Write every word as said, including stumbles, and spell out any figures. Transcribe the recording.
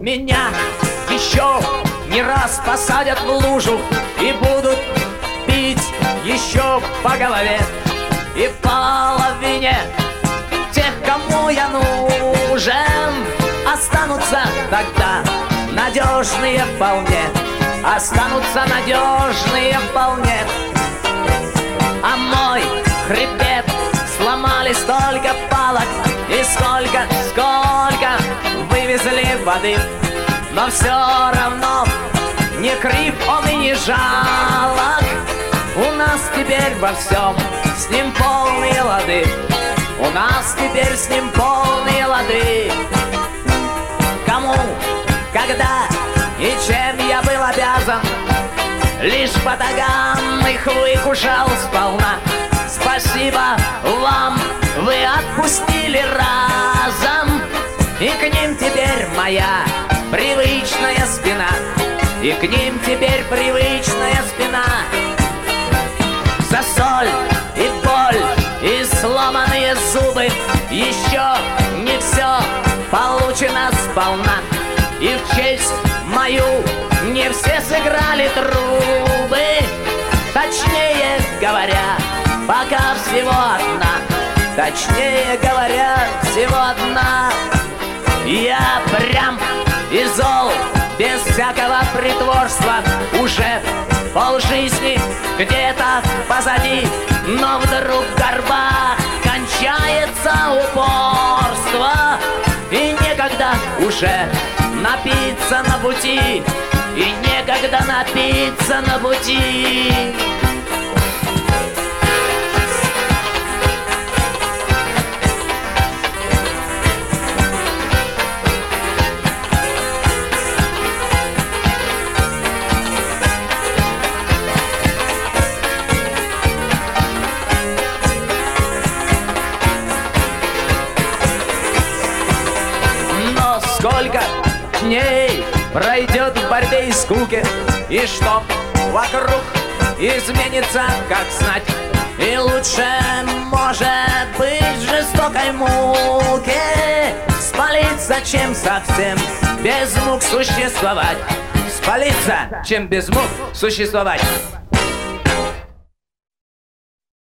меня еще не раз посадят в лужу и будут бить еще по голове. И половине тех, кому я нужен, останутся тогда надежные вполне. Останутся надежные вполне. А мой хребет сломали столько палок, и сколько, сколько вывезли воды. Но все равно не крив он и не жалок. У нас теперь во всем с ним полные лады. У нас теперь с ним полные лады. Кому, когда и чем я был обязан, лишь батаган их выкушал сполна. Спасибо вам, вы отпустили разом, и к ним теперь моя привычная спина. И к ним теперь привычная спина. За соль и боль и сломанные зубы еще не все получено сполна. И в честь мою не все сыграли трубы. Точнее говоря, пока всего одна. Точнее говоря, всего одна. Я прям и зол, без всякого притворства. Уже полжизни где-то позади, но вдруг в горбах кончается упорство. И некогда уже напиться на пути. И некогда напиться на пути. Сколько дней пройдет в борьбе и скуке, и что вокруг изменится, как знать. И лучше, может быть, жестокой муке спалиться, чем совсем без мук существовать. Спалиться, чем без мук существовать.